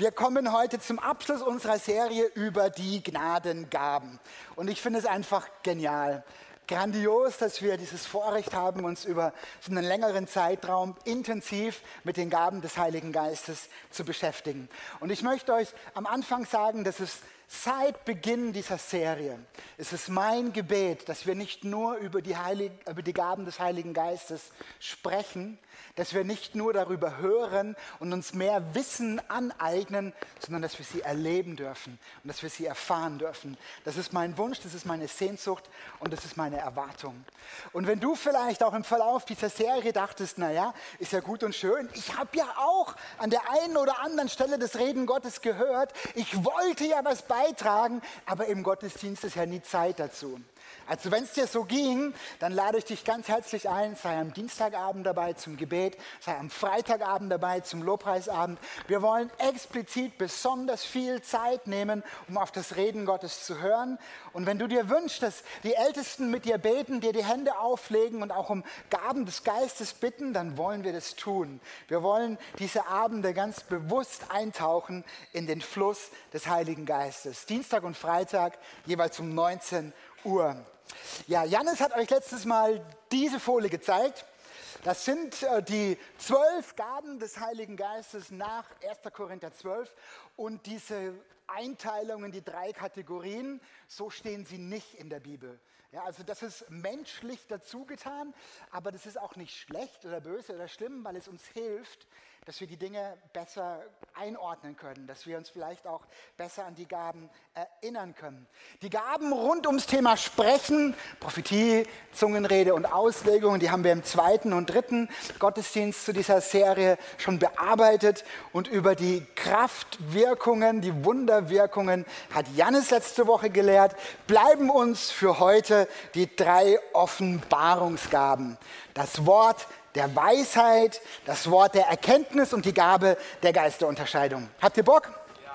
Wir kommen heute zum Abschluss unserer Serie über die Gnadengaben. Und ich finde es einfach genial, grandios, dass wir dieses Vorrecht haben, uns über so einen längeren Zeitraum intensiv mit den Gaben des Heiligen Geistes zu beschäftigen. Und ich möchte euch am Anfang sagen, dass es seit Beginn dieser Serie ist es mein Gebet, dass wir nicht nur über die Gaben des Heiligen Geistes sprechen, dass wir nicht nur darüber hören und uns mehr Wissen aneignen, sondern dass wir sie erleben dürfen und dass wir sie erfahren dürfen. Das ist mein Wunsch, das ist meine Sehnsucht und das ist meine Erwartung. Und wenn du vielleicht auch im Verlauf dieser Serie dachtest, naja, ist ja gut und schön, ich habe ja auch an der einen oder anderen Stelle das Reden Gottes gehört, ich wollte ja was beitragen, aber im Gottesdienst ist ja nie Zeit dazu. Also wenn es dir so ging, dann lade ich dich ganz herzlich ein, sei am Dienstagabend dabei zum Gebet, sei am Freitagabend dabei zum Lobpreisabend. Wir wollen explizit besonders viel Zeit nehmen, um auf das Reden Gottes zu hören. Und wenn du dir wünschst, dass die Ältesten mit dir beten, dir die Hände auflegen und auch um Gaben des Geistes bitten, dann wollen wir das tun. Wir wollen diese Abende ganz bewusst eintauchen in den Fluss des Heiligen Geistes. Dienstag und Freitag jeweils um 19 Uhr. Ja, Jannis hat euch letztes Mal diese Folie gezeigt. Das sind die 12 Gaben des Heiligen Geistes nach 1. Korinther 12. Und diese Einteilung in die 3 Kategorien, so stehen sie nicht in der Bibel. Ja, also das ist menschlich dazugetan, aber das ist auch nicht schlecht oder böse oder schlimm, weil es uns hilft, dass wir die Dinge besser einordnen können, dass wir uns vielleicht auch besser an die Gaben erinnern können. Die Gaben rund ums Thema Sprechen, Prophetie, Zungenrede und Auslegung, die haben wir im 2. und 3. Gottesdienst zu dieser Serie schon bearbeitet. Und über die Kraftwirkungen, die Wunderwirkungen hat Jannis letzte Woche gelehrt. Bleiben uns für heute die 3 Offenbarungsgaben. Das Wort der Weisheit, das Wort der Erkenntnis und die Gabe der Geisterunterscheidung. Habt ihr Bock? Ja.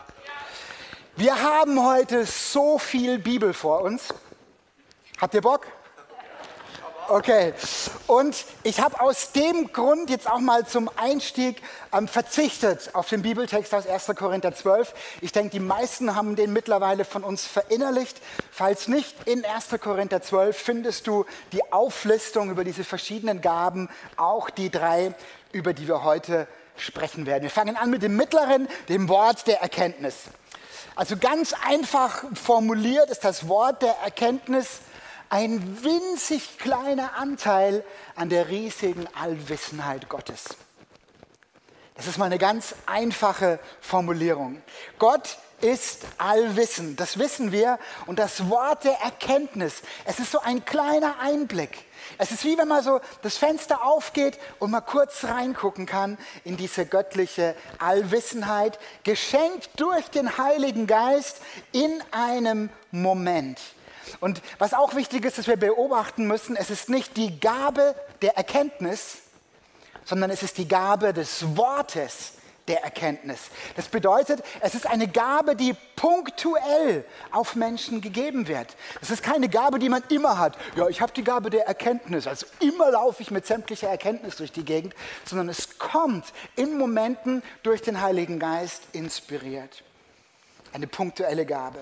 Wir haben heute so viel Bibel vor uns. Habt ihr Bock? Okay, und ich habe aus dem Grund jetzt auch mal zum Einstieg verzichtet auf den Bibeltext aus 1. Korinther 12. Ich denke, die meisten haben den mittlerweile von uns verinnerlicht. Falls nicht, in 1. Korinther 12 findest du die Auflistung über diese verschiedenen Gaben, auch die 3, über die wir heute sprechen werden. Wir fangen an mit dem mittleren, dem Wort der Erkenntnis. Also ganz einfach formuliert ist das Wort der Erkenntnis ein winzig kleiner Anteil an der riesigen Allwissenheit Gottes. Das ist mal eine ganz einfache Formulierung. Gott ist allwissend, das wissen wir. Und das Wort der Erkenntnis, es ist so ein kleiner Einblick. Es ist wie wenn man so das Fenster aufgeht und mal kurz reingucken kann in diese göttliche Allwissenheit, geschenkt durch den Heiligen Geist in einem Moment. Und was auch wichtig ist, dass wir beobachten müssen, es ist nicht die Gabe der Erkenntnis, sondern es ist die Gabe des Wortes der Erkenntnis. Das bedeutet, es ist eine Gabe, die punktuell auf Menschen gegeben wird. Es ist keine Gabe, die man immer hat. Ja, ich habe die Gabe der Erkenntnis, also immer laufe ich mit sämtlicher Erkenntnis durch die Gegend, sondern es kommt in Momenten durch den Heiligen Geist inspiriert. Eine punktuelle Gabe.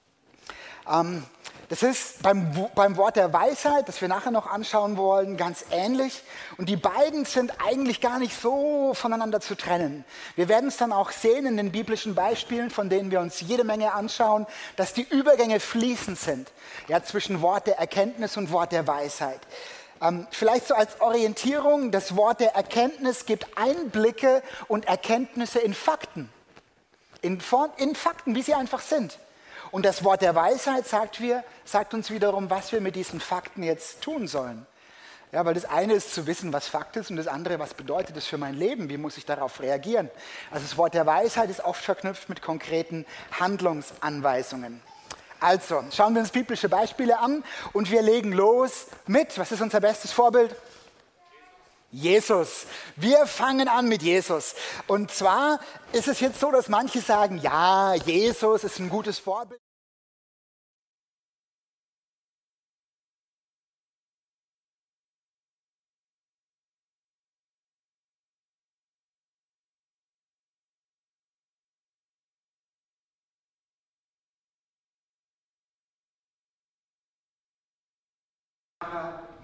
Das ist beim Wort der Weisheit, das wir nachher noch anschauen wollen, ganz ähnlich. Und die beiden sind eigentlich gar nicht so voneinander zu trennen. Wir werden es dann auch sehen in den biblischen Beispielen, von denen wir uns jede Menge anschauen, dass die Übergänge fließend sind, ja, zwischen Wort der Erkenntnis und Wort der Weisheit. Vielleicht so als Orientierung, das Wort der Erkenntnis gibt Einblicke und Erkenntnisse in Fakten. In Fakten, wie sie einfach sind. Und das Wort der Weisheit sagt uns wiederum, was wir mit diesen Fakten jetzt tun sollen. Ja, weil das eine ist zu wissen, was Fakt ist, und das andere, was bedeutet das für mein Leben, wie muss ich darauf reagieren. Also das Wort der Weisheit ist oft verknüpft mit konkreten Handlungsanweisungen. Also, schauen wir uns biblische Beispiele an und wir legen los mit, was ist unser bestes Vorbild? Jesus. Wir fangen an mit Jesus. Und zwar ist es jetzt so, dass manche sagen, ja, Jesus ist ein gutes Vorbild.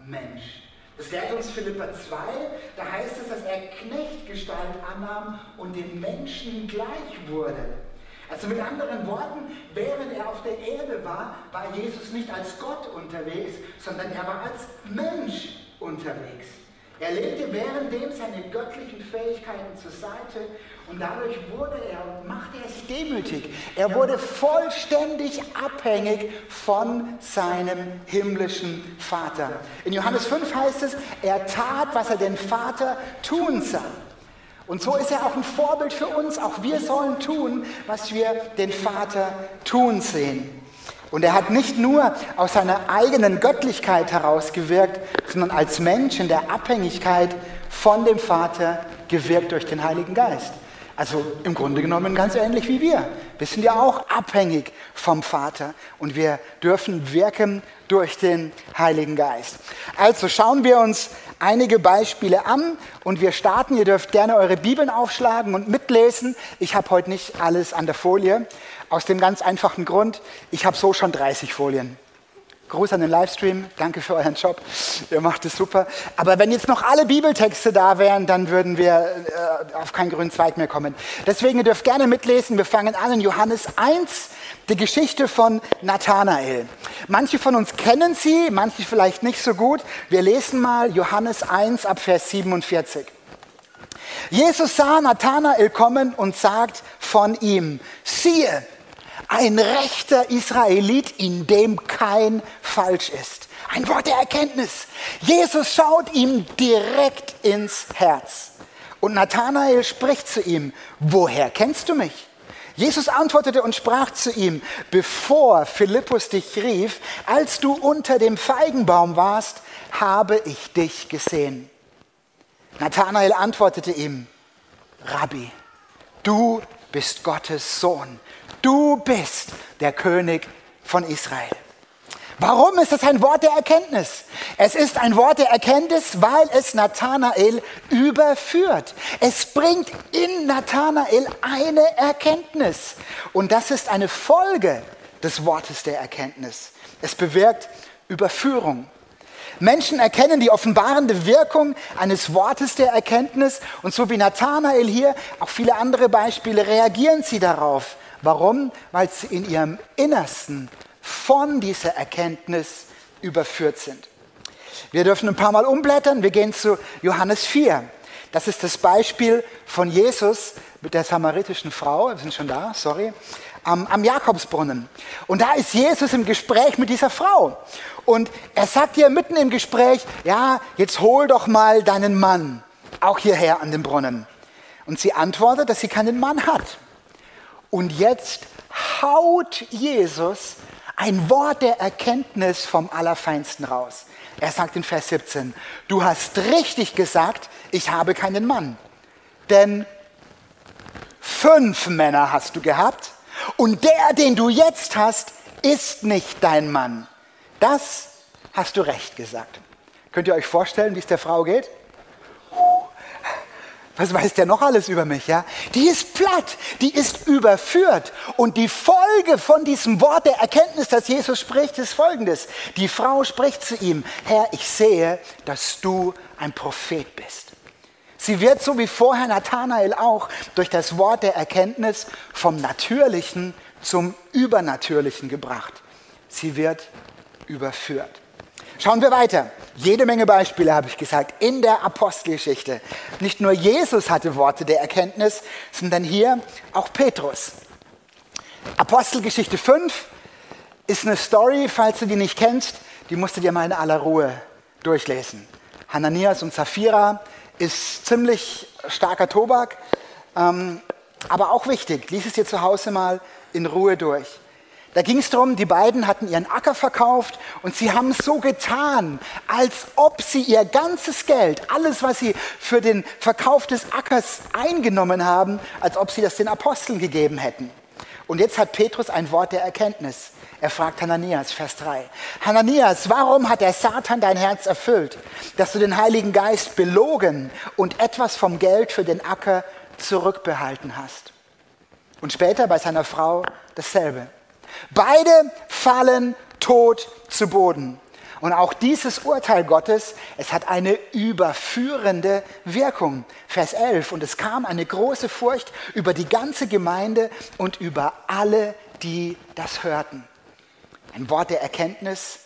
Mensch. Das lehrt uns Philipper 2, da heißt es, dass er Knechtgestalt annahm und dem Menschen gleich wurde. Also mit anderen Worten, während er auf der Erde war, war Jesus nicht als Gott unterwegs, sondern er war als Mensch unterwegs. Er legte währenddem seine göttlichen Fähigkeiten zur Seite und dadurch machte er sich demütig. Er wurde vollständig abhängig von seinem himmlischen Vater. In Johannes 5 heißt es, er tat, was er den Vater tun sah. Und so ist er auch ein Vorbild für uns. Auch wir sollen tun, was wir den Vater tun sehen. Und er hat nicht nur aus seiner eigenen Göttlichkeit heraus gewirkt, sondern als Mensch in der Abhängigkeit von dem Vater gewirkt durch den Heiligen Geist. Also im Grunde genommen ganz ähnlich wie wir. Wir sind ja auch abhängig vom Vater und wir dürfen wirken durch den Heiligen Geist. Also schauen wir uns einige Beispiele an und wir starten. Ihr dürft gerne eure Bibeln aufschlagen und mitlesen. Ich habe heute nicht alles an der Folie, aus dem ganz einfachen Grund, ich habe so schon 30 Folien. Gruß an den Livestream, danke für euren Job, ihr macht es super. Aber wenn jetzt noch alle Bibeltexte da wären, dann würden wir auf keinen grünen Zweig mehr kommen. Deswegen, ihr dürft gerne mitlesen, wir fangen an in Johannes 1, die Geschichte von Nathanael. Manche von uns kennen sie, manche vielleicht nicht so gut. Wir lesen mal Johannes 1 ab Vers 47. Jesus sah Nathanael kommen und sagt von ihm, siehe, ein rechter Israelit, in dem kein Falsch ist. Ein Wort der Erkenntnis. Jesus schaut ihm direkt ins Herz. Und Nathanael spricht zu ihm, woher kennst du mich? Jesus antwortete und sprach zu ihm, bevor Philippus dich rief, als du unter dem Feigenbaum warst, habe ich dich gesehen. Nathanael antwortete ihm, Rabbi, du bist Gottes Sohn. Du bist der König von Israel. Warum ist es ein Wort der Erkenntnis? Es ist ein Wort der Erkenntnis, weil es Nathanael überführt. Es bringt in Nathanael eine Erkenntnis. Und das ist eine Folge des Wortes der Erkenntnis. Es bewirkt Überführung. Menschen erkennen die offenbarende Wirkung eines Wortes der Erkenntnis. Und so wie Nathanael hier, auch viele andere Beispiele, reagieren sie darauf. Warum? Weil sie in ihrem Innersten von dieser Erkenntnis überführt sind. Wir dürfen ein paar Mal umblättern. Wir gehen zu Johannes 4. Das ist das Beispiel von Jesus mit der samaritischen Frau. Wir sind schon da, sorry. Am Jakobsbrunnen. Und da ist Jesus im Gespräch mit dieser Frau. Und er sagt ihr mitten im Gespräch, ja, jetzt hol doch mal deinen Mann auch hierher an den Brunnen. Und sie antwortet, dass sie keinen Mann hat. Und jetzt haut Jesus ein Wort der Erkenntnis vom Allerfeinsten raus. Er sagt in Vers 17, du hast richtig gesagt, ich habe keinen Mann. Denn 5 Männer hast du gehabt und der, den du jetzt hast, ist nicht dein Mann. Das hast du recht gesagt. Könnt ihr euch vorstellen, wie es der Frau geht? Was weiß der noch alles über mich? Ja? Die ist platt, die ist überführt. Und die Folge von diesem Wort der Erkenntnis, das Jesus spricht, ist folgendes. Die Frau spricht zu ihm, Herr, ich sehe, dass du ein Prophet bist. Sie wird, so wie vorher Nathanael auch, durch das Wort der Erkenntnis vom Natürlichen zum Übernatürlichen gebracht. Sie wird überführt. Schauen wir weiter. Jede Menge Beispiele, habe ich gesagt, in der Apostelgeschichte. Nicht nur Jesus hatte Worte der Erkenntnis, sondern hier auch Petrus. Apostelgeschichte 5 ist eine Story, falls du die nicht kennst, die musst du dir mal in aller Ruhe durchlesen. Hananias und Sapphira ist ziemlich starker Tobak, aber auch wichtig. Lies es dir zu Hause mal in Ruhe durch. Da ging es darum, die beiden hatten ihren Acker verkauft und sie haben so getan, als ob sie ihr ganzes Geld, alles, was sie für den Verkauf des Ackers eingenommen haben, als ob sie das den Aposteln gegeben hätten. Und jetzt hat Petrus ein Wort der Erkenntnis. Er fragt Hananias, Vers 3. Hananias, warum hat der Satan dein Herz erfüllt, dass du den Heiligen Geist belogen und etwas vom Geld für den Acker zurückbehalten hast? Und später bei seiner Frau dasselbe. Beide fallen tot zu Boden. Und auch dieses Urteil Gottes, es hat eine überführende Wirkung. Vers 11, und es kam eine große Furcht über die ganze Gemeinde und über alle, die das hörten. Ein Wort der Erkenntnis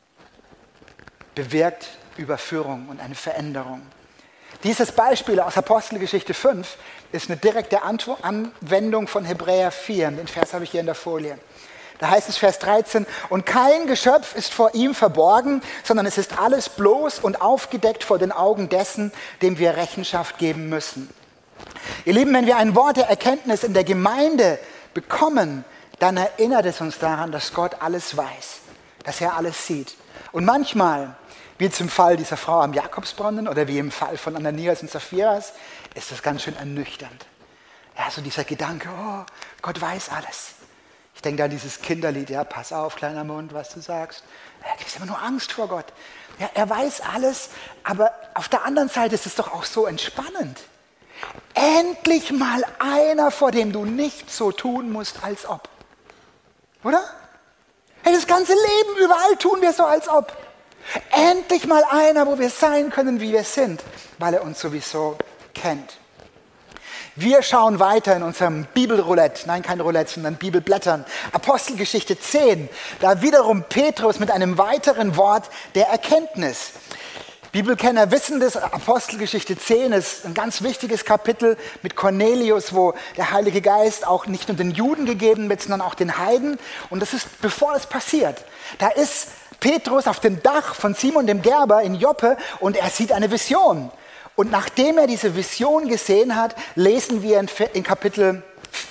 bewirkt Überführung und eine Veränderung. Dieses Beispiel aus Apostelgeschichte 5 ist eine direkte Anwendung von Hebräer 4. Den Vers habe ich hier in der Folie. Da heißt es Vers 13, und kein Geschöpf ist vor ihm verborgen, sondern es ist alles bloß und aufgedeckt vor den Augen dessen, dem wir Rechenschaft geben müssen. Ihr Lieben, wenn wir ein Wort der Erkenntnis in der Gemeinde bekommen, dann erinnert es uns daran, dass Gott alles weiß, dass er alles sieht. Und manchmal, wie zum Fall dieser Frau am Jakobsbrunnen oder wie im Fall von Ananias und Saphiras, ist das ganz schön ernüchternd. Ja, so dieser Gedanke, oh, Gott weiß alles. Ich denke an dieses Kinderlied, ja, pass auf, kleiner Mund, was du sagst. Er kriegt immer nur Angst vor Gott. Ja, er weiß alles, aber auf der anderen Seite ist es doch auch so entspannend. Endlich mal einer, vor dem du nicht so tun musst, als ob. Oder? Hey, das ganze Leben, überall tun wir so, als ob. Endlich mal einer, wo wir sein können, wie wir sind, weil er uns sowieso kennt. Wir schauen weiter in unserem Bibelroulette, nein, kein Roulette, sondern Bibelblättern. Apostelgeschichte 10, da wiederum Petrus mit einem weiteren Wort der Erkenntnis. Bibelkenner wissen das, Apostelgeschichte 10 ist ein ganz wichtiges Kapitel mit Cornelius, wo der Heilige Geist auch nicht nur den Juden gegeben wird, sondern auch den Heiden. Und das ist, bevor es passiert, da ist Petrus auf dem Dach von Simon dem Gerber in Joppe und er sieht eine Vision. Und nachdem er diese Vision gesehen hat, lesen wir in Kapitel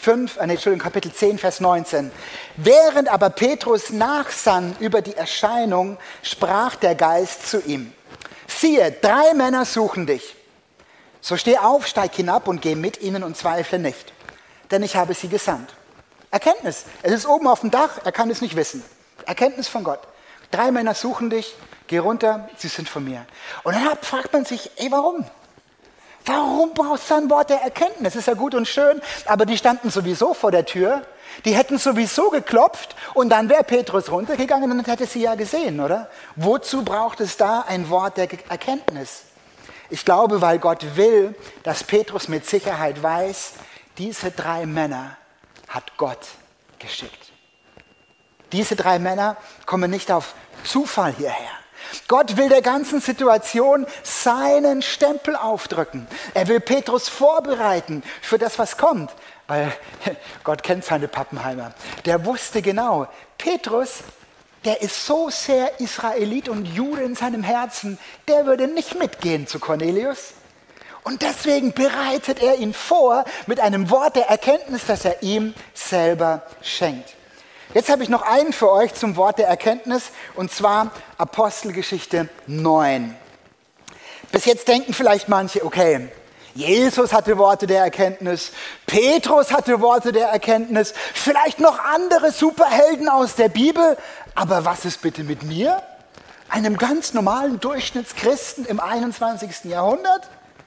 10, Vers 19. Während aber Petrus nachsann über die Erscheinung, sprach der Geist zu ihm: Siehe, 3 Männer suchen dich. So steh auf, steig hinab und geh mit ihnen und zweifle nicht, denn ich habe sie gesandt. Erkenntnis. Es ist oben auf dem Dach, er kann es nicht wissen. Erkenntnis von Gott. 3 Männer suchen dich, geh runter, sie sind von mir. Und dann fragt man sich, warum? Warum brauchst du ein Wort der Erkenntnis? Ist ja gut und schön, aber die standen sowieso vor der Tür. Die hätten sowieso geklopft und dann wäre Petrus runtergegangen und hätte sie ja gesehen, oder? Wozu braucht es da ein Wort der Erkenntnis? Ich glaube, weil Gott will, dass Petrus mit Sicherheit weiß, diese 3 Männer hat Gott geschickt. Diese 3 Männer kommen nicht auf Zufall hierher. Gott will der ganzen Situation seinen Stempel aufdrücken. Er will Petrus vorbereiten für das, was kommt. Weil Gott kennt seine Pappenheimer. Der wusste genau, Petrus, der ist so sehr Israelit und Jude in seinem Herzen, der würde nicht mitgehen zu Cornelius. Und deswegen bereitet er ihn vor mit einem Wort der Erkenntnis, das er ihm selber schenkt. Jetzt habe ich noch einen für euch zum Wort der Erkenntnis, und zwar Apostelgeschichte 9. Bis jetzt denken vielleicht manche, okay, Jesus hatte Worte der Erkenntnis, Petrus hatte Worte der Erkenntnis, vielleicht noch andere Superhelden aus der Bibel, aber was ist bitte mit mir? Einem ganz normalen Durchschnittschristen im 21. Jahrhundert?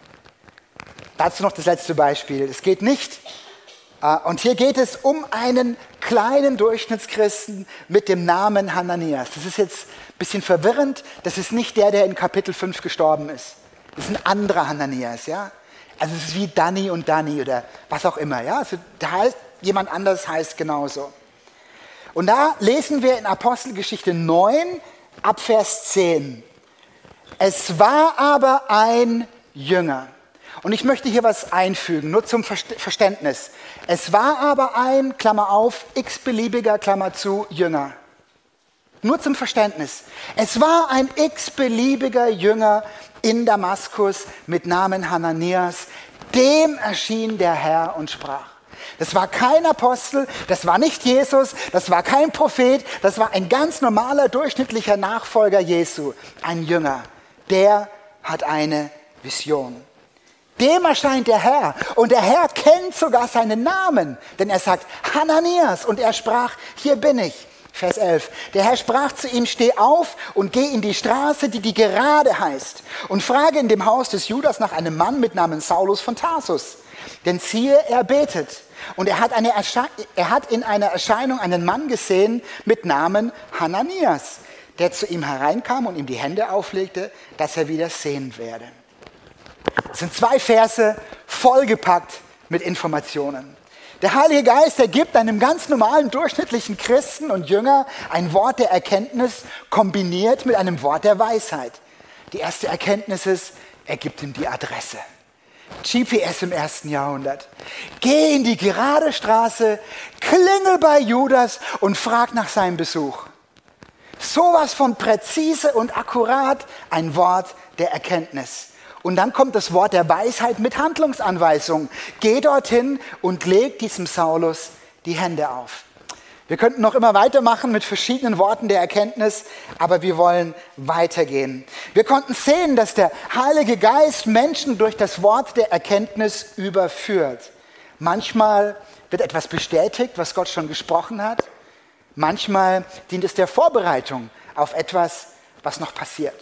Dazu noch das letzte Beispiel. Es geht nicht, und hier geht es um einen kleinen Durchschnittschristen mit dem Namen Hananias. Das ist jetzt ein bisschen verwirrend, das ist nicht der in Kapitel 5 gestorben ist. Das ist ein anderer Hananias, ja. Also es ist wie Danny und Danny oder was auch immer, ja. Also jemand anders heißt genauso. Und da lesen wir in Apostelgeschichte 9 ab Vers 10. Es war aber ein Jünger. Und ich möchte hier was einfügen, nur zum Verständnis. Es war aber ein, Klammer auf, x-beliebiger, Klammer zu, Jünger. Nur zum Verständnis. Es war ein x-beliebiger Jünger in Damaskus mit Namen Hananias. Dem erschien der Herr und sprach. Das war kein Apostel, das war nicht Jesus, das war kein Prophet, das war ein ganz normaler, durchschnittlicher Nachfolger Jesu, ein Jünger. Der hat eine Vision. Dem erscheint der Herr und der Herr kennt sogar seinen Namen, denn er sagt Hananias und er sprach, hier bin ich. Vers 11. Der Herr sprach zu ihm, steh auf und geh in die Straße, die Gerade heißt, und frage in dem Haus des Judas nach einem Mann mit Namen Saulus von Tarsus. Denn siehe, er betet. Und er hat in einer Erscheinung einen Mann gesehen mit Namen Hananias. der zu ihm hereinkam und ihm die Hände auflegte, dass er wieder sehen werde. Es sind 2 Verse vollgepackt mit Informationen. Der Heilige Geist, der gibt einem ganz normalen, durchschnittlichen Christen und Jünger ein Wort der Erkenntnis kombiniert mit einem Wort der Weisheit. Die erste Erkenntnis ist, er gibt ihm die Adresse. GPS im 1. Jahrhundert. Geh in die gerade Straße, klingel bei Judas und frag nach seinem Besuch. Sowas von präzise und akkurat, ein Wort der Erkenntnis. Und dann kommt das Wort der Weisheit mit Handlungsanweisung. Geh dorthin und leg diesem Saulus die Hände auf. Wir könnten noch immer weitermachen mit verschiedenen Worten der Erkenntnis, aber wir wollen weitergehen. Wir konnten sehen, dass der Heilige Geist Menschen durch das Wort der Erkenntnis überführt. Manchmal wird etwas bestätigt, was Gott schon gesprochen hat. Manchmal dient es der Vorbereitung auf etwas, was noch passiert.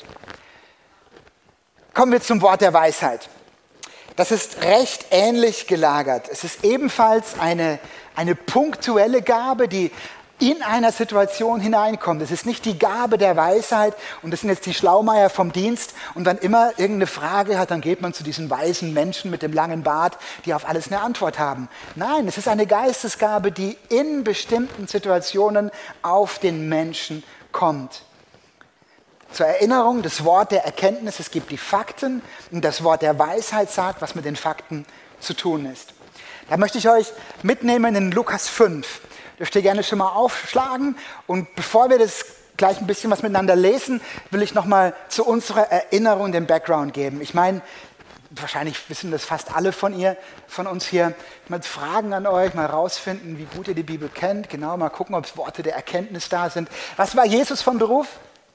Kommen wir zum Wort der Weisheit. Das ist recht ähnlich gelagert. Es ist ebenfalls eine punktuelle Gabe, die in einer Situation hineinkommt. Es ist nicht die Gabe der Weisheit und das sind jetzt die Schlaumeier vom Dienst und wenn immer irgendeine Frage hat, dann geht man zu diesen weisen Menschen mit dem langen Bart, die auf alles eine Antwort haben. Nein, es ist eine Geistesgabe, die in bestimmten Situationen auf den Menschen kommt. Zur Erinnerung, das Wort der Erkenntnis, es gibt die Fakten und das Wort der Weisheit sagt, was mit den Fakten zu tun ist. Da möchte ich euch mitnehmen in Lukas 5. Dürft ihr gerne schon mal aufschlagen. Und bevor wir das gleich ein bisschen was miteinander lesen, will ich nochmal zu unserer Erinnerung den Background geben. Ich meine, wahrscheinlich wissen das fast alle von uns hier. Mal Fragen an euch, mal rausfinden, wie gut ihr die Bibel kennt. Genau, mal gucken, ob Worte der Erkenntnis da sind. Was war Jesus von Beruf?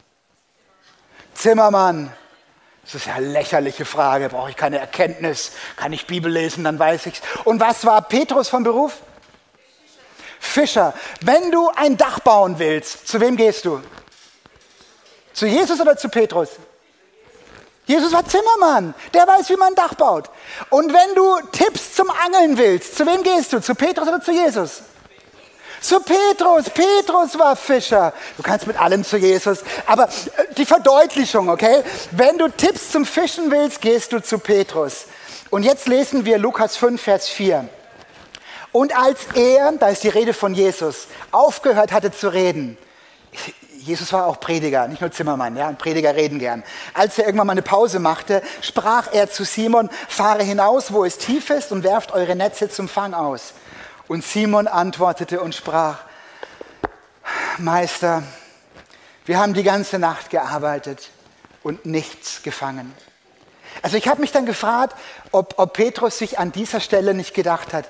Zimmermann. Das ist ja eine lächerliche Frage. Brauche ich keine Erkenntnis? Kann ich Bibel lesen, dann weiß ich's. Und was war Petrus von Beruf? Fischer. Wenn du ein Dach bauen willst, zu wem gehst du? Zu Jesus oder zu Petrus? Jesus war Zimmermann. Der weiß, wie man ein Dach baut. Und wenn du Tipps zum Angeln willst, zu wem gehst du? Zu Petrus oder zu Jesus? Zu Petrus. Petrus war Fischer. Du kannst mit allem zu Jesus. Aber die Verdeutlichung, okay? Wenn du Tipps zum Fischen willst, gehst du zu Petrus. Und jetzt lesen wir Lukas 5, Vers 4. Und als er, da ist die Rede von Jesus, aufgehört hatte zu reden, Jesus war auch Prediger, nicht nur Zimmermann, ja, und Prediger reden gern. Als er irgendwann mal eine Pause machte, sprach er zu Simon, fahre hinaus, wo es tief ist und werft eure Netze zum Fang aus. Und Simon antwortete und sprach, Meister, wir haben die ganze Nacht gearbeitet und nichts gefangen. Also ich habe mich dann gefragt, ob Petrus sich an dieser Stelle nicht gedacht hat,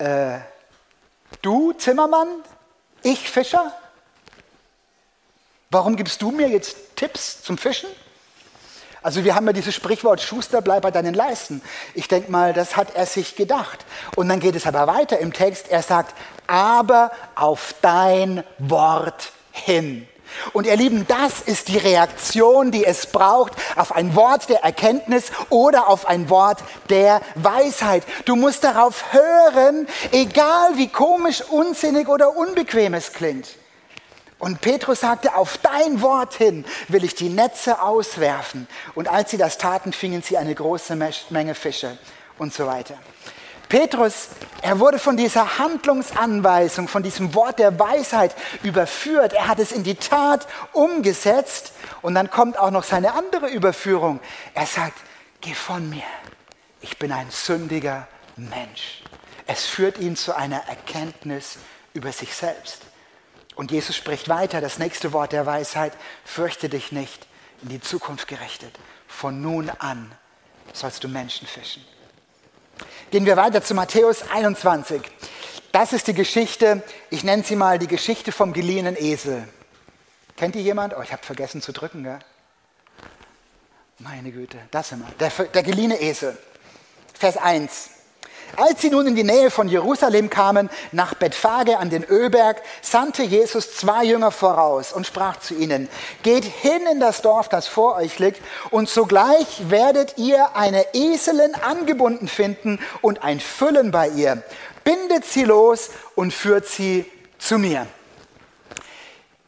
du Zimmermann, ich Fischer? Warum gibst du mir jetzt Tipps zum Fischen? Also wir haben ja dieses Sprichwort, Schuster, bleib bei deinen Leisten. Ich denke mal, das hat er sich gedacht. Und dann geht es aber weiter im Text. Er sagt, aber auf dein Wort hin. Und ihr Lieben, das ist die Reaktion, die es braucht auf ein Wort der Erkenntnis oder auf ein Wort der Weisheit. Du musst darauf hören, egal wie komisch, unsinnig oder unbequem es klingt. Und Petrus sagte, auf dein Wort hin will ich die Netze auswerfen. Und als sie das taten, fingen sie eine große Menge Fische und so weiter. Petrus, er wurde von dieser Handlungsanweisung, von diesem Wort der Weisheit überführt. Er hat es in die Tat umgesetzt. Und dann kommt auch noch seine andere Überführung. Er sagt, geh von mir, ich bin ein sündiger Mensch. Es führt ihn zu einer Erkenntnis über sich selbst. Und Jesus spricht weiter, das nächste Wort der Weisheit, fürchte dich nicht, in die Zukunft gerichtet. Von nun an sollst du Menschen fischen. Gehen wir weiter zu Matthäus 21. Das ist die Geschichte, ich nenne sie mal die Geschichte vom geliehenen Esel. Kennt ihr jemand? Oh, ich habe vergessen zu drücken, gell? Meine Güte, das immer. Der geliehene Esel. Vers 1. Als sie nun in die Nähe von Jerusalem kamen, nach Bethphage an den Ölberg, sandte Jesus 2 Jünger voraus und sprach zu ihnen, geht hin in das Dorf, das vor euch liegt, und sogleich werdet ihr eine Eselin angebunden finden und ein Füllen bei ihr. Bindet sie los und führt sie zu mir.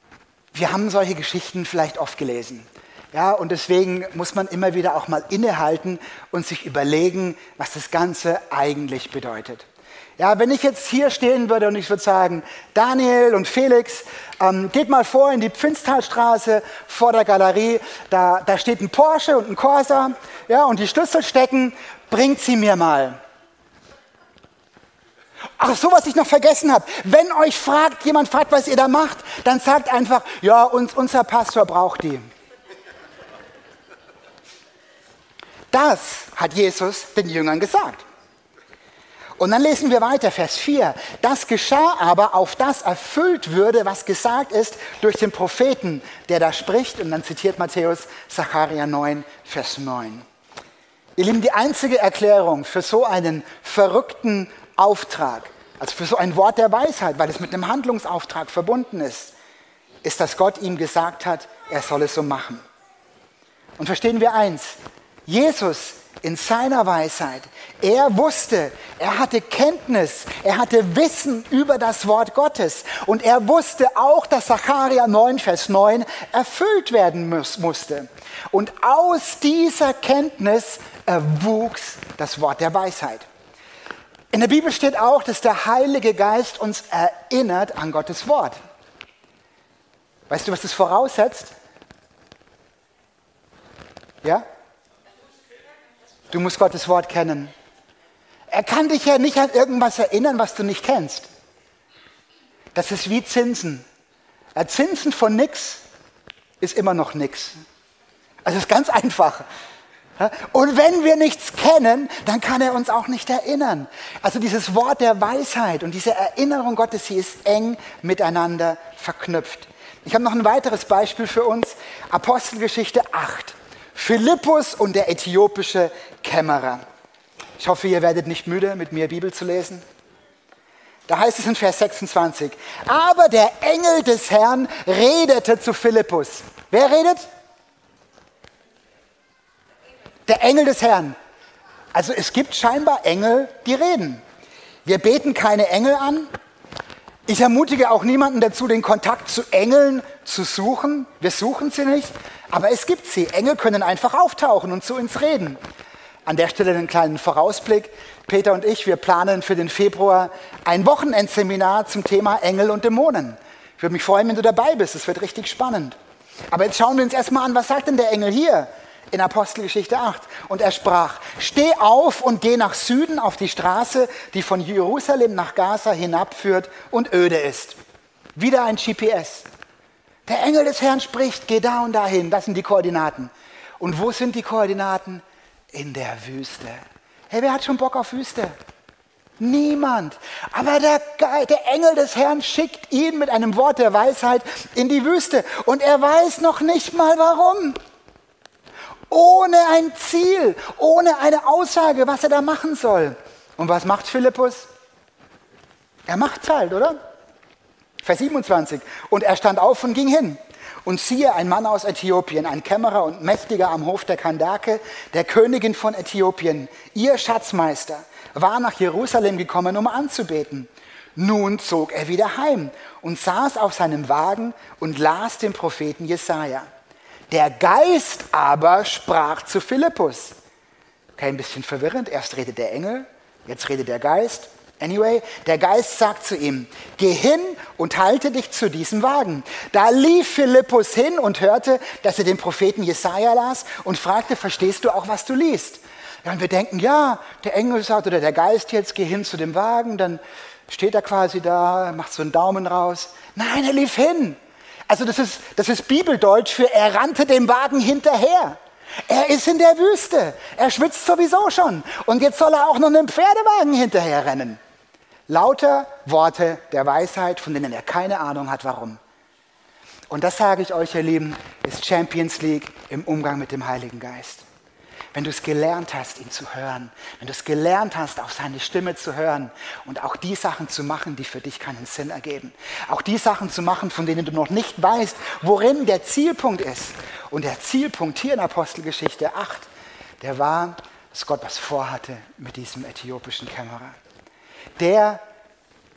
Wir haben solche Geschichten vielleicht oft gelesen. Ja, und deswegen muss man immer wieder auch mal innehalten und sich überlegen, was das Ganze eigentlich bedeutet. Ja, wenn ich jetzt hier stehen würde und ich würde sagen, Daniel und Felix, geht mal vor in die Pfinztalstraße vor der Galerie, da steht ein Porsche und ein Corsa, ja, und die Schlüssel stecken, bringt sie mir mal. Ach so, was ich noch vergessen habe. Wenn euch jemand fragt, was ihr da macht, dann sagt einfach, ja, unser Pastor braucht die. Das hat Jesus den Jüngern gesagt. Und dann lesen wir weiter, Vers 4. Das geschah aber, auf das erfüllt würde, was gesagt ist durch den Propheten, der da spricht. Und dann zitiert Matthäus Sacharja 9, Vers 9. Ihr Lieben, die einzige Erklärung für so einen verrückten Auftrag, also für so ein Wort der Weisheit, weil es mit einem Handlungsauftrag verbunden ist, dass Gott ihm gesagt hat, er soll es so machen. Und verstehen wir eins, Jesus in seiner Weisheit, er wusste, er hatte Kenntnis, er hatte Wissen über das Wort Gottes und er wusste auch, dass Sacharja 9, Vers 9 erfüllt werden musste. Und aus dieser Kenntnis erwuchs das Wort der Weisheit. In der Bibel steht auch, dass der Heilige Geist uns erinnert an Gottes Wort. Weißt du, was das voraussetzt? Ja? Du musst Gottes Wort kennen. Er kann dich ja nicht an irgendwas erinnern, was du nicht kennst. Das ist wie Zinsen. Zinsen von nix ist immer noch nix. Also es ist ganz einfach. Und wenn wir nichts kennen, dann kann er uns auch nicht erinnern. Also dieses Wort der Weisheit und diese Erinnerung Gottes, sie ist eng miteinander verknüpft. Ich habe noch ein weiteres Beispiel für uns. Apostelgeschichte 8. Philippus und der äthiopische Kämmerer. Ich hoffe, ihr werdet nicht müde, mit mir Bibel zu lesen. Da heißt es in Vers 26, aber der Engel des Herrn redete zu Philippus. Wer redet? Der Engel des Herrn. Also es gibt scheinbar Engel, die reden. Wir beten keine Engel an. Ich ermutige auch niemanden dazu, den Kontakt zu Engeln zu suchen. Wir suchen sie nicht, aber es gibt sie. Engel können einfach auftauchen und zu uns reden. An der Stelle einen kleinen Vorausblick. Peter und ich, wir planen für den Februar ein Wochenendseminar zum Thema Engel und Dämonen. Ich würde mich freuen, wenn du dabei bist. Es wird richtig spannend. Aber jetzt schauen wir uns erstmal an, was sagt denn der Engel hier in Apostelgeschichte 8? Und er sprach, steh auf und geh nach Süden auf die Straße, die von Jerusalem nach Gaza hinabführt und öde ist. Wieder ein GPS. Der Engel des Herrn spricht, geh da und dahin. Das sind die Koordinaten. Und wo sind die Koordinaten? In der Wüste. Hey, wer hat schon Bock auf Wüste? Niemand. Aber der Engel des Herrn schickt ihn mit einem Wort der Weisheit in die Wüste. Und er weiß noch nicht mal warum. Ohne ein Ziel, ohne eine Aussage, was er da machen soll. Und was macht Philippus? Er macht's halt, oder? Vers 27. Und er stand auf und ging hin. Und siehe, ein Mann aus Äthiopien, ein Kämmerer und Mächtiger am Hof der Kandake, der Königin von Äthiopien, ihr Schatzmeister, war nach Jerusalem gekommen, um anzubeten. Nun zog er wieder heim und saß auf seinem Wagen und las den Propheten Jesaja. Der Geist aber sprach zu Philippus. Okay, ein bisschen verwirrend. Erst redet der Engel, jetzt redet der Geist. Anyway, der Geist sagt zu ihm, geh hin und halte dich zu diesem Wagen. Da lief Philippus hin und hörte, dass er den Propheten Jesaja las und fragte, verstehst du auch, was du liest? Ja, und wir denken, ja, der Engel sagt oder der Geist jetzt, geh hin zu dem Wagen, dann steht er quasi da, macht so einen Daumen raus. Nein, er lief hin. Also das ist Bibeldeutsch für er rannte dem Wagen hinterher. Er ist in der Wüste. Er schwitzt sowieso schon. Und jetzt soll er auch noch einem Pferdewagen hinterher rennen. Lauter Worte der Weisheit, von denen er keine Ahnung hat, warum. Und das sage ich euch, ihr Lieben, ist Champions League im Umgang mit dem Heiligen Geist. Wenn du es gelernt hast, ihn zu hören, wenn du es gelernt hast, auf seine Stimme zu hören und auch die Sachen zu machen, die für dich keinen Sinn ergeben. Auch die Sachen zu machen, von denen du noch nicht weißt, worin der Zielpunkt ist. Und der Zielpunkt hier in Apostelgeschichte 8, der war, dass Gott was vorhatte mit diesem äthiopischen Kämmerer. Der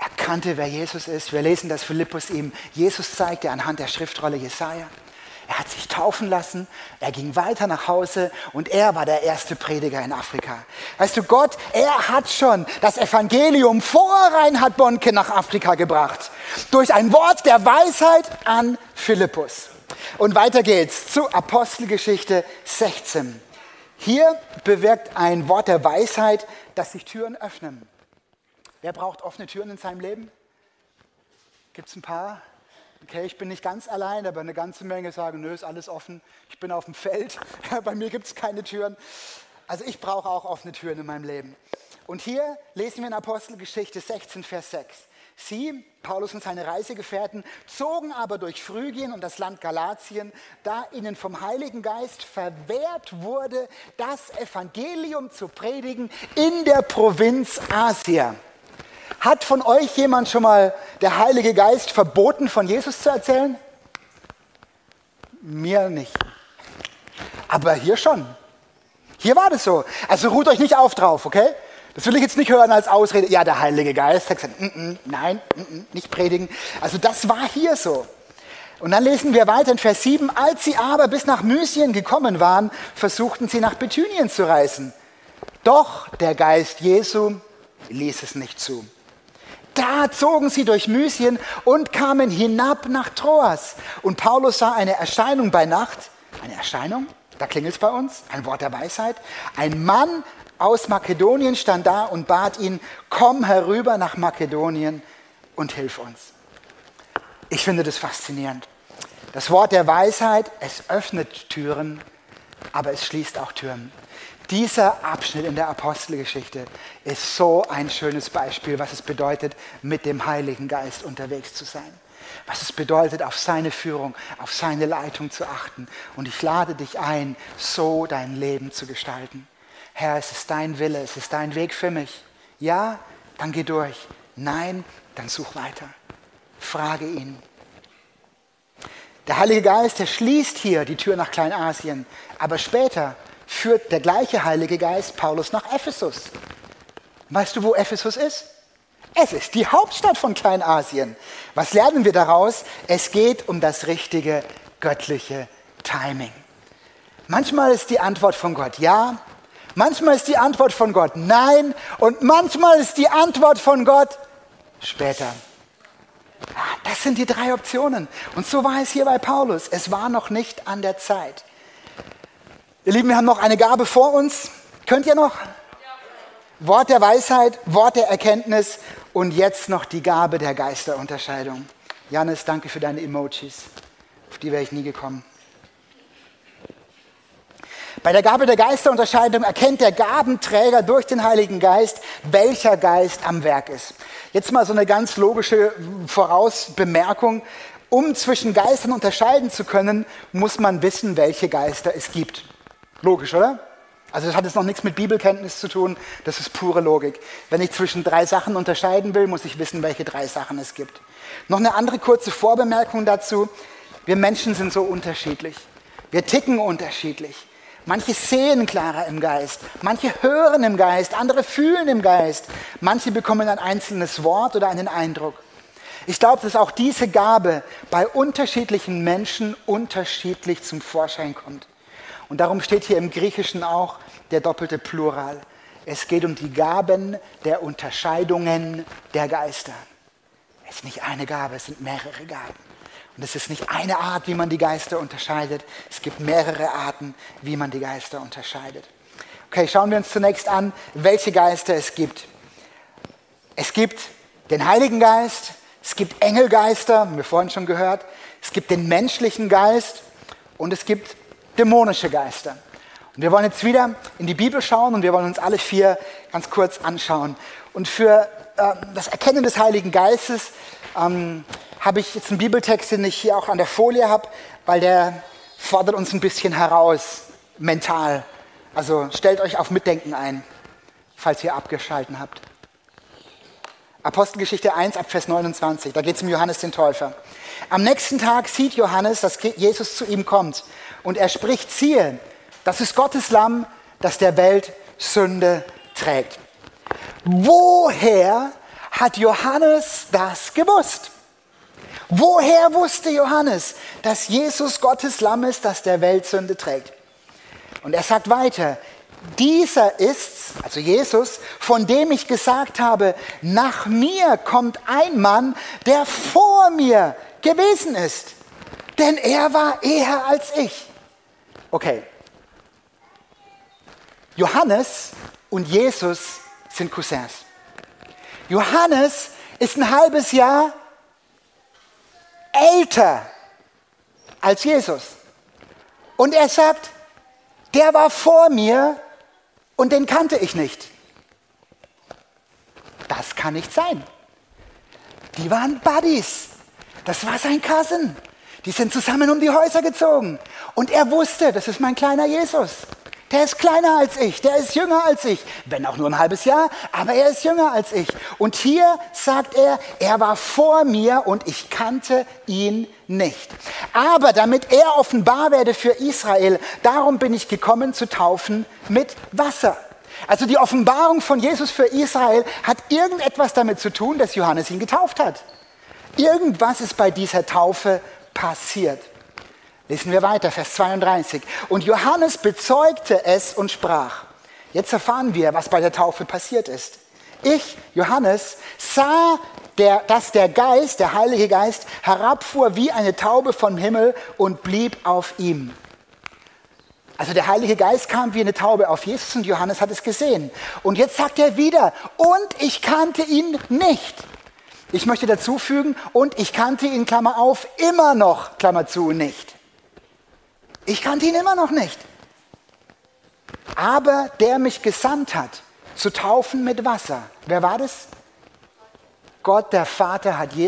erkannte, wer Jesus ist. Wir lesen, dass Philippus ihm Jesus zeigte anhand der Schriftrolle Jesaja. Er hat sich taufen lassen, er ging weiter nach Hause und er war der erste Prediger in Afrika. Weißt du, Gott, er hat schon das Evangelium vor Reinhard Bonnke nach Afrika gebracht. Durch ein Wort der Weisheit an Philippus. Und weiter geht's zu Apostelgeschichte 16. Hier bewirkt ein Wort der Weisheit, dass sich Türen öffnen. Wer braucht offene Türen in seinem Leben? Gibt es ein paar? Okay, ich bin nicht ganz allein, aber eine ganze Menge sagen, nö, ist alles offen. Ich bin auf dem Feld, bei mir gibt es keine Türen. Also ich brauche auch offene Türen in meinem Leben. Und hier lesen wir in Apostelgeschichte 16, Vers 6. Sie, Paulus und seine Reisegefährten, zogen aber durch Phrygien und das Land Galatien, da ihnen vom Heiligen Geist verwehrt wurde, das Evangelium zu predigen in der Provinz Asia. Hat von euch jemand schon mal der Heilige Geist verboten, von Jesus zu erzählen? Mir nicht. Aber hier schon. Hier war das so. Also ruht euch nicht auf drauf, okay? Das will ich jetzt nicht hören als Ausrede. Ja, der Heilige Geist hat gesagt, nein, nicht predigen. Also das war hier so. Und dann lesen wir weiter in Vers 7. Als sie aber bis nach Mysien gekommen waren, versuchten sie nach Bithynien zu reisen. Doch der Geist Jesu ließ es nicht zu. Da zogen sie durch Mysien und kamen hinab nach Troas. Und Paulus sah eine Erscheinung bei Nacht. Eine Erscheinung? Da klingelt es bei uns. Ein Wort der Weisheit. Ein Mann aus Makedonien stand da und bat ihn, komm herüber nach Makedonien und hilf uns. Ich finde das faszinierend. Das Wort der Weisheit, es öffnet Türen, aber es schließt auch Türen. Dieser Abschnitt in der Apostelgeschichte ist so ein schönes Beispiel, was es bedeutet, mit dem Heiligen Geist unterwegs zu sein. Was es bedeutet, auf seine Führung, auf seine Leitung zu achten. Und ich lade dich ein, so dein Leben zu gestalten. Herr, es ist dein Wille, es ist dein Weg für mich. Ja, dann geh durch. Nein, dann such weiter. Frage ihn. Der Heilige Geist, der schließt hier die Tür nach Kleinasien, aber später führt der gleiche Heilige Geist Paulus nach Ephesus. Weißt du, wo Ephesus ist? Es ist die Hauptstadt von Kleinasien. Was lernen wir daraus? Es geht um das richtige göttliche Timing. Manchmal ist die Antwort von Gott ja, manchmal ist die Antwort von Gott nein und manchmal ist die Antwort von Gott später. Das sind die drei Optionen. Und so war es hier bei Paulus. Es war noch nicht an der Zeit. Ihr Lieben, wir haben noch eine Gabe vor uns. Könnt ihr noch? Ja. Wort der Weisheit, Wort der Erkenntnis und jetzt noch die Gabe der Geisterunterscheidung. Janis, danke für deine Emojis. Auf die wäre ich nie gekommen. Bei der Gabe der Geisterunterscheidung erkennt der Gabenträger durch den Heiligen Geist, welcher Geist am Werk ist. Jetzt mal so eine ganz logische Vorausbemerkung. Um zwischen Geistern unterscheiden zu können, muss man wissen, welche Geister es gibt. Logisch, oder? Also das hat jetzt noch nichts mit Bibelkenntnis zu tun, das ist pure Logik. Wenn ich zwischen drei Sachen unterscheiden will, muss ich wissen, welche drei Sachen es gibt. Noch eine andere kurze Vorbemerkung dazu. Wir Menschen sind so unterschiedlich. Wir ticken unterschiedlich. Manche sehen klarer im Geist, manche hören im Geist, andere fühlen im Geist. Manche bekommen ein einzelnes Wort oder einen Eindruck. Ich glaube, dass auch diese Gabe bei unterschiedlichen Menschen unterschiedlich zum Vorschein kommt. Und darum steht hier im Griechischen auch der doppelte Plural. Es geht um die Gaben der Unterscheidungen der Geister. Es ist nicht eine Gabe, es sind mehrere Gaben. Und es ist nicht eine Art, wie man die Geister unterscheidet. Es gibt mehrere Arten, wie man die Geister unterscheidet. Okay, schauen wir uns zunächst an, welche Geister es gibt. Es gibt den Heiligen Geist, es gibt Engelgeister, haben wir vorhin schon gehört. Es gibt den menschlichen Geist und es gibt dämonische Geister. Und wir wollen jetzt wieder in die Bibel schauen und wir wollen uns alle vier ganz kurz anschauen. Und für das Erkennen des Heiligen Geistes habe ich jetzt einen Bibeltext, den ich hier auch an der Folie habe, weil der fordert uns ein bisschen heraus, mental. Also stellt euch auf Mitdenken ein, falls ihr abgeschalten habt. Apostelgeschichte 1 ab Vers 29, da geht es um Johannes den Täufer. Am nächsten Tag sieht Johannes, dass Jesus zu ihm kommt und er spricht, siehe, das ist Gottes Lamm, das der Welt Sünde trägt. Woher hat Johannes das gewusst? Woher wusste Johannes, dass Jesus Gottes Lamm ist, das der Welt Sünde trägt? Und er sagt weiter, dieser ist's, also Jesus, von dem ich gesagt habe, nach mir kommt ein Mann, der vor mir gewesen ist, denn er war eher als ich. Okay, Johannes und Jesus sind Cousins. Johannes ist ein halbes Jahr älter als Jesus. Und er sagt, der war vor mir und den kannte ich nicht. Das kann nicht sein. Die waren Buddies. Das war sein Cousin. Die sind zusammen um die Häuser gezogen. Und er wusste, das ist mein kleiner Jesus. Der ist kleiner als ich, der ist jünger als ich. Wenn auch nur ein halbes Jahr, aber er ist jünger als ich. Und hier sagt er war vor mir und ich kannte ihn nicht. Aber damit er offenbar werde für Israel, darum bin ich gekommen zu taufen mit Wasser. Also die Offenbarung von Jesus für Israel hat irgendetwas damit zu tun, dass Johannes ihn getauft hat. Irgendwas ist bei dieser Taufe passiert. Lesen wir weiter, Vers 32. Und Johannes bezeugte es und sprach. Jetzt erfahren wir, was bei der Taufe passiert ist. Ich, Johannes, sah, dass der Geist, der Heilige Geist, herabfuhr wie eine Taube vom Himmel und blieb auf ihm. Also der Heilige Geist kam wie eine Taube auf Jesus und Johannes hat es gesehen. Und jetzt sagt er wieder, und ich kannte ihn nicht. Ich möchte dazu fügen, und ich kannte ihn, Klammer auf, immer noch, Klammer zu, nicht. Ich kannte ihn immer noch nicht. Aber der mich gesandt hat, zu taufen mit Wasser. Wer war das? Gott, der Vater, hat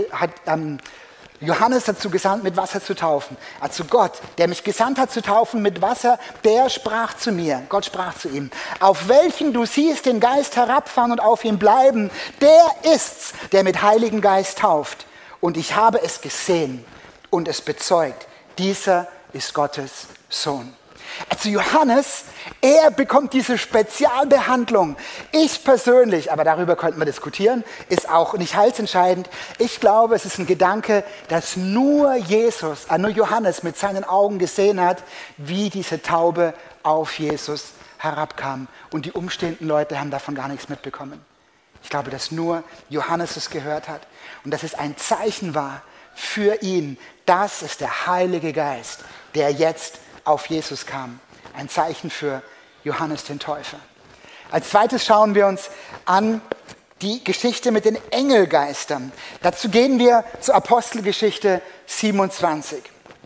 Johannes dazu gesandt, mit Wasser zu taufen. Also Gott, der mich gesandt hat, zu taufen mit Wasser, der sprach zu mir. Gott sprach zu ihm. Auf welchen du siehst den Geist herabfahren und auf ihm bleiben, der ist's, der mit Heiligen Geist tauft. Und ich habe es gesehen und es bezeugt. Dieser ist Gottes Sohn. Also Johannes, er bekommt diese Spezialbehandlung. Ich persönlich, aber darüber könnten wir diskutieren, ist auch nicht heilsentscheidend. Ich glaube, es ist ein Gedanke, dass nur Johannes mit seinen Augen gesehen hat, wie diese Taube auf Jesus herabkam. Und die umstehenden Leute haben davon gar nichts mitbekommen. Ich glaube, dass nur Johannes es gehört hat und dass es ein Zeichen war für ihn. Das ist der Heilige Geist, der jetzt auf Jesus kam. Ein Zeichen für Johannes den Täufer. Als zweites schauen wir uns an die Geschichte mit den Engelgeistern. Dazu gehen wir zur Apostelgeschichte 27.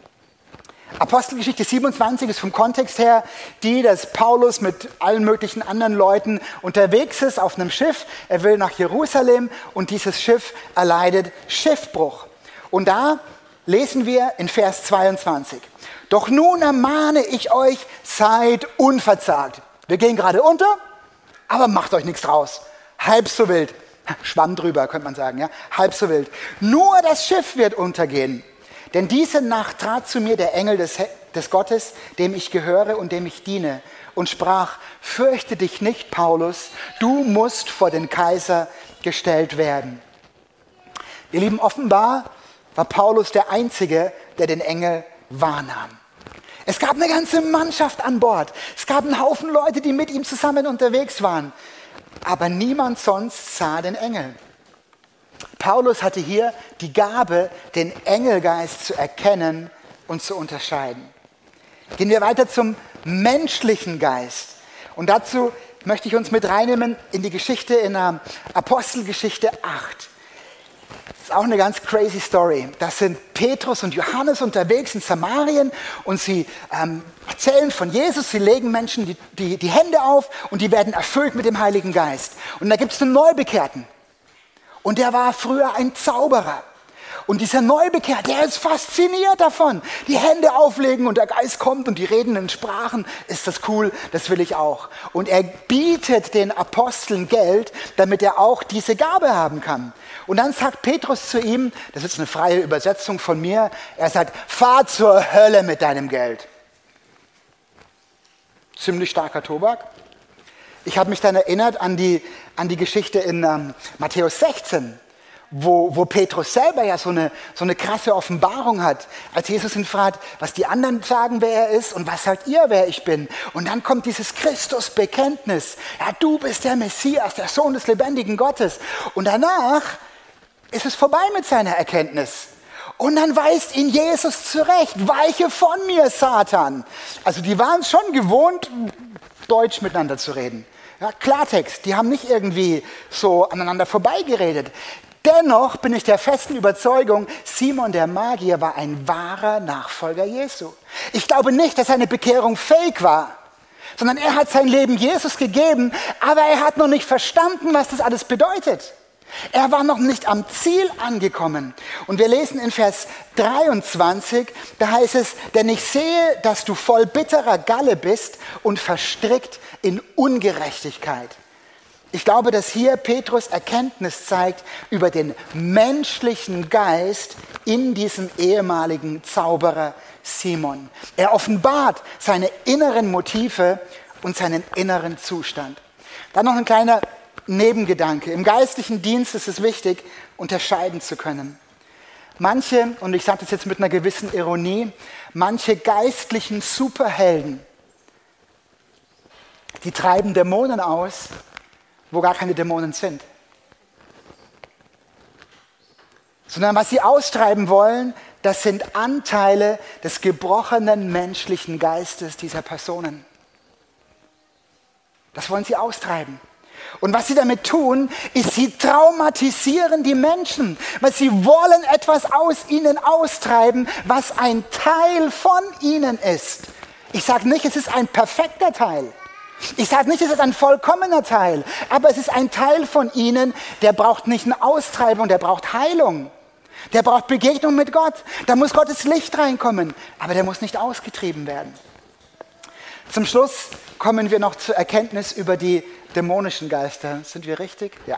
Apostelgeschichte 27 ist vom Kontext her die, dass Paulus mit allen möglichen anderen Leuten unterwegs ist auf einem Schiff. Er will nach Jerusalem und dieses Schiff erleidet Schiffbruch. Und da lesen wir in Vers 22. Doch nun ermahne ich euch, seid unverzagt. Wir gehen gerade unter, aber macht euch nichts draus. Halb so wild. Schwamm drüber, könnte man sagen. Ja? Halb so wild. Nur das Schiff wird untergehen. Denn diese Nacht trat zu mir der Engel des Gottes, dem ich gehöre und dem ich diene, und sprach, fürchte dich nicht, Paulus, du musst vor den Kaiser gestellt werden. Ihr Lieben, offenbar war Paulus der Einzige, der den Engel wahrnahm. Es gab eine ganze Mannschaft an Bord. Es gab einen Haufen Leute, die mit ihm zusammen unterwegs waren. Aber niemand sonst sah den Engel. Paulus hatte hier die Gabe, den Engelgeist zu erkennen und zu unterscheiden. Gehen wir weiter zum menschlichen Geist. Und dazu möchte ich uns mit reinnehmen in die Geschichte in der Apostelgeschichte 8. Das ist auch eine ganz crazy Story. Da sind Petrus und Johannes unterwegs in Samarien und sie erzählen von Jesus. Sie legen Menschen die Hände auf und die werden erfüllt mit dem Heiligen Geist. Und da gibt es einen Neubekehrten. Und der war früher ein Zauberer. Und dieser Neubekehrte, der ist fasziniert davon. Die Hände auflegen und der Geist kommt und die reden in Sprachen. Ist das cool? Das will ich auch. Und er bietet den Aposteln Geld, damit er auch diese Gabe haben kann. Und dann sagt Petrus zu ihm, das ist eine freie Übersetzung von mir, er sagt, fahr zur Hölle mit deinem Geld. Ziemlich starker Tobak. Ich habe mich dann erinnert an die Geschichte in Matthäus 16, wo Petrus selber ja so eine krasse Offenbarung hat, als Jesus ihn fragt, was die anderen sagen, wer er ist und was sagt ihr, wer ich bin. Und dann kommt dieses Christusbekenntnis. Ja, du bist der Messias, der Sohn des lebendigen Gottes. Und danach ist es vorbei mit seiner Erkenntnis. Und dann weist ihn Jesus zurecht. Weiche von mir, Satan. Also die waren es schon gewohnt, Deutsch miteinander zu reden. Ja, Klartext, die haben nicht irgendwie so aneinander vorbeigeredet. Dennoch bin ich der festen Überzeugung, Simon der Magier war ein wahrer Nachfolger Jesu. Ich glaube nicht, dass seine Bekehrung fake war, sondern er hat sein Leben Jesus gegeben, aber er hat noch nicht verstanden, was das alles bedeutet. Er war noch nicht am Ziel angekommen. Und wir lesen in Vers 23, da heißt es, denn ich sehe, dass du voll bitterer Galle bist und verstrickt in Ungerechtigkeit. Ich glaube, dass hier Petrus Erkenntnis zeigt über den menschlichen Geist in diesem ehemaligen Zauberer Simon. Er offenbart seine inneren Motive und seinen inneren Zustand. Dann noch ein kleiner Nebengedanke. Im geistlichen Dienst ist es wichtig, unterscheiden zu können. Manche, und ich sage das jetzt mit einer gewissen Ironie, manche geistlichen Superhelden, die treiben Dämonen aus, wo gar keine Dämonen sind. Sondern was sie austreiben wollen, das sind Anteile des gebrochenen menschlichen Geistes dieser Personen. Das wollen sie austreiben. Und was sie damit tun, ist, sie traumatisieren die Menschen, weil sie wollen etwas aus ihnen austreiben, was ein Teil von ihnen ist. Ich sage nicht, es ist ein perfekter Teil. Ich sage nicht, es ist ein vollkommener Teil, aber es ist ein Teil von ihnen, der braucht nicht eine Austreibung, der braucht Heilung. Der braucht Begegnung mit Gott. Da muss Gottes Licht reinkommen, aber der muss nicht ausgetrieben werden. Zum Schluss kommen wir noch zur Erkenntnis über die dämonischen Geister. Sind wir richtig? Ja.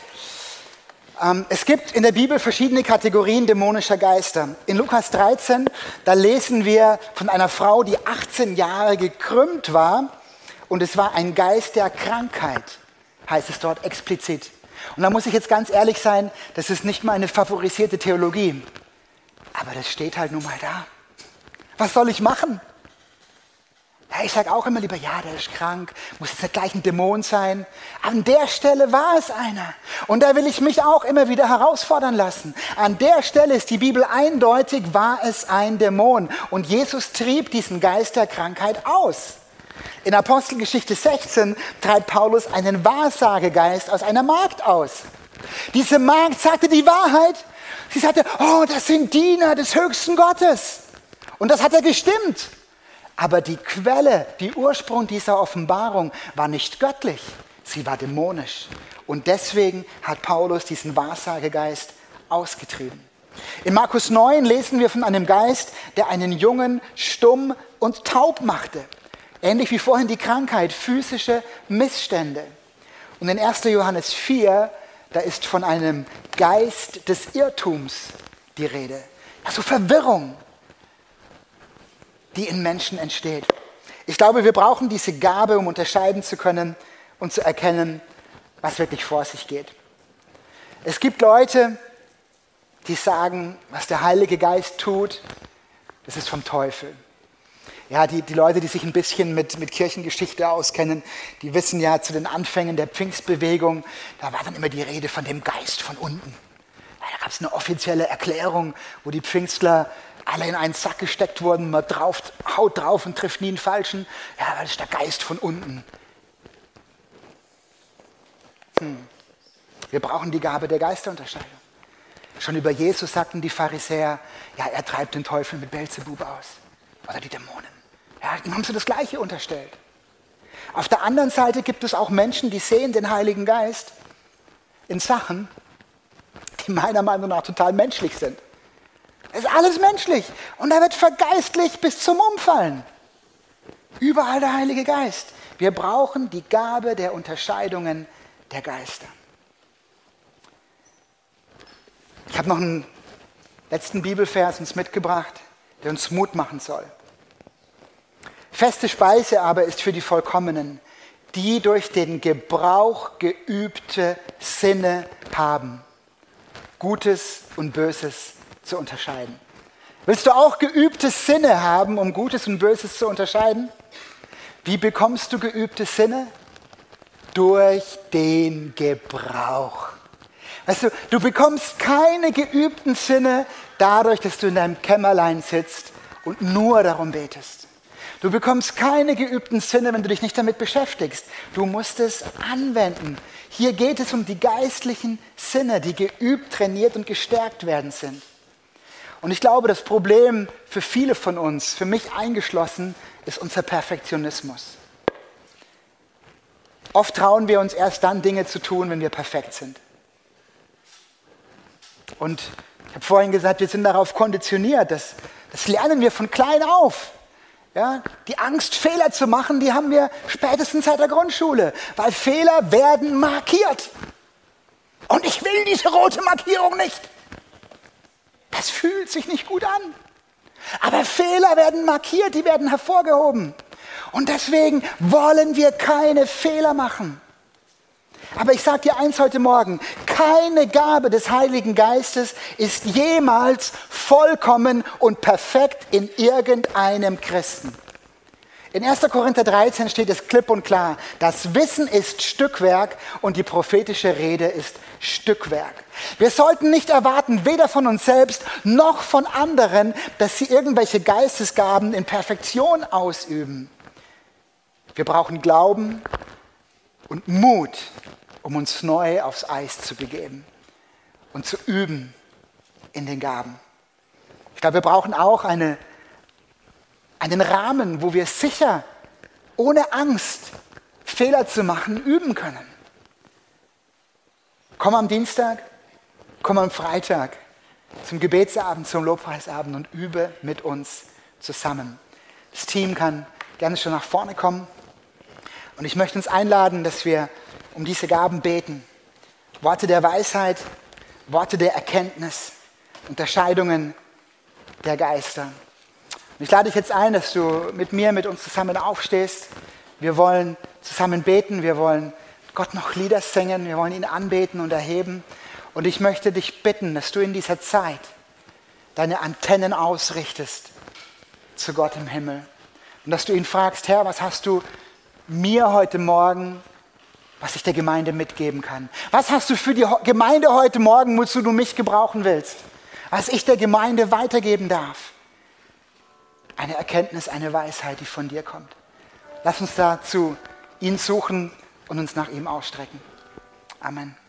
Es gibt in der Bibel verschiedene Kategorien dämonischer Geister. In Lukas 13, da lesen wir von einer Frau, die 18 Jahre gekrümmt war. Und es war ein Geist der Krankheit, heißt es dort explizit. Und da muss ich jetzt ganz ehrlich sein, das ist nicht meine favorisierte Theologie. Aber das steht halt nun mal da. Was soll ich machen? Ja, ich sage auch immer lieber, ja, der ist krank, muss jetzt nicht gleich ein Dämon sein. An der Stelle war es einer. Und da will ich mich auch immer wieder herausfordern lassen. An der Stelle ist die Bibel eindeutig, war es ein Dämon. Und Jesus trieb diesen Geist der Krankheit aus. In Apostelgeschichte 16 treibt Paulus einen Wahrsagegeist aus einer Magd aus. Diese Magd sagte die Wahrheit. Sie sagte, oh, das sind Diener des höchsten Gottes. Und das hat ja gestimmt. Aber die Quelle, die Ursprung dieser Offenbarung war nicht göttlich, sie war dämonisch. Und deswegen hat Paulus diesen Wahrsagegeist ausgetrieben. In Markus 9 lesen wir von einem Geist, der einen Jungen stumm und taub machte. Ähnlich wie vorhin die Krankheit, physische Missstände. Und in 1. Johannes 4, da ist von einem Geist des Irrtums die Rede. Also Verwirrung, die in Menschen entsteht. Ich glaube, wir brauchen diese Gabe, um unterscheiden zu können und zu erkennen, was wirklich vor sich geht. Es gibt Leute, die sagen, was der Heilige Geist tut, das ist vom Teufel. Ja, die Leute, die sich ein bisschen mit Kirchengeschichte auskennen, die wissen ja, zu den Anfängen der Pfingstbewegung, da war dann immer die Rede von dem Geist von unten. Ja, da gab es eine offizielle Erklärung, wo die Pfingstler alle in einen Sack gesteckt wurden, man haut drauf und trifft nie einen Falschen. Ja, das ist der Geist von unten. Wir brauchen die Gabe der Geisterunterscheidung. Schon über Jesus sagten die Pharisäer, ja, er treibt den Teufel mit Beelzebub aus. Oder die Dämonen. Ja, ihm haben sie das Gleiche unterstellt. Auf der anderen Seite gibt es auch Menschen, die sehen den Heiligen Geist in Sachen, die meiner Meinung nach total menschlich sind. Es ist alles menschlich und er wird vergeistlicht bis zum Umfallen. Überall der Heilige Geist. Wir brauchen die Gabe der Unterscheidungen der Geister. Ich habe noch einen letzten Bibelvers uns mitgebracht, der uns Mut machen soll. Feste Speise aber ist für die Vollkommenen, die durch den Gebrauch geübte Sinne haben, Gutes und Böses zu unterscheiden. Willst du auch geübte Sinne haben, um Gutes und Böses zu unterscheiden? Wie bekommst du geübte Sinne? Durch den Gebrauch. Weißt du, du bekommst keine geübten Sinne dadurch, dass du in deinem Kämmerlein sitzt und nur darum betest. Du bekommst keine geübten Sinne, wenn du dich nicht damit beschäftigst. Du musst es anwenden. Hier geht es um die geistlichen Sinne, die geübt, trainiert und gestärkt werden sind. Und ich glaube, das Problem für viele von uns, für mich eingeschlossen, ist unser Perfektionismus. Oft trauen wir uns erst dann, Dinge zu tun, wenn wir perfekt sind. Und ich habe vorhin gesagt, wir sind darauf konditioniert. Das lernen wir von klein auf. Ja, die Angst, Fehler zu machen, die haben wir spätestens seit der Grundschule. Weil Fehler werden markiert. Und ich will diese rote Markierung nicht. Das fühlt sich nicht gut an. Aber Fehler werden markiert, die werden hervorgehoben. Und deswegen wollen wir keine Fehler machen. Aber ich sage dir eins heute Morgen, keine Gabe des Heiligen Geistes ist jemals vollkommen und perfekt in irgendeinem Christen. In 1. Korinther 13 steht es klipp und klar, das Wissen ist Stückwerk und die prophetische Rede ist Stückwerk. Wir sollten nicht erwarten, weder von uns selbst noch von anderen, dass sie irgendwelche Geistesgaben in Perfektion ausüben. Wir brauchen Glauben und Mut, um uns neu aufs Eis zu begeben und zu üben in den Gaben. Ich glaube, wir brauchen auch einen Rahmen, wo wir sicher, ohne Angst, Fehler zu machen, üben können. Komm am Dienstag, komm am Freitag zum Gebetsabend, zum Lobpreisabend und übe mit uns zusammen. Das Team kann gerne schon nach vorne kommen. Und ich möchte uns einladen, dass wir um diese Gaben beten. Worte der Weisheit, Worte der Erkenntnis, Unterscheidungen der Geister. Und ich lade dich jetzt ein, dass du mit uns zusammen aufstehst. Wir wollen zusammen beten, wir wollen Gott noch Lieder singen, wir wollen ihn anbeten und erheben. Und ich möchte dich bitten, dass du in dieser Zeit deine Antennen ausrichtest zu Gott im Himmel. Und dass du ihn fragst, Herr, was hast du mir heute Morgen, was ich der Gemeinde mitgeben kann? Was hast du für die Gemeinde heute Morgen, wozu du mich gebrauchen willst? Was ich der Gemeinde weitergeben darf? Eine Erkenntnis, eine Weisheit, die von dir kommt. Lass uns dazu ihn suchen und uns nach ihm ausstrecken. Amen.